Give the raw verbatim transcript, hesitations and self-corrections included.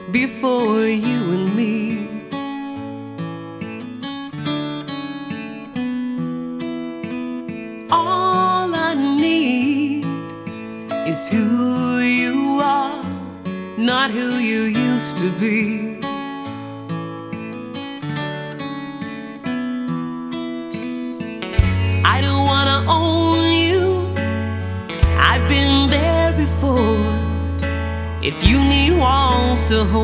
before you and me. All I need is who you are, not who you used to be. I don't wanna own you, I've been there before. If you need walls to hold